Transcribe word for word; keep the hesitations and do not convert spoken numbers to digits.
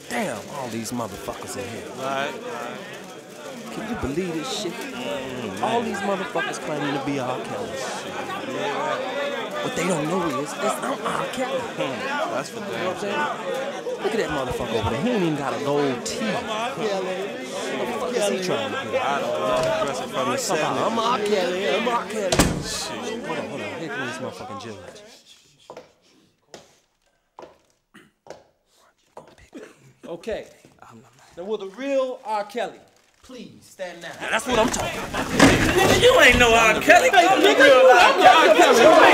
Damn, all these motherfuckers in here. Right, right. Can you believe this shit? Mm, all these motherfuckers claiming to be R. Kelly. Yeah, right. What they don't know is, is I'm R. Kelly. Hmm. That's for damn. You know what I'm saying? Look at that motherfucker over there. He ain't even got a gold teeth. I'm R. Kelly. What the fuck is he trying to do? I don't know. Dressing from the seventies. I'm R. Kelly. I'm R. Kelly. Shit. Hold on, hold on. Here comes this motherfucking judge. Okay. Now, will the real R. Kelly please stand now? That's what I'm talking about. You ain't no R. Kelly. I'm the real R. Kelly.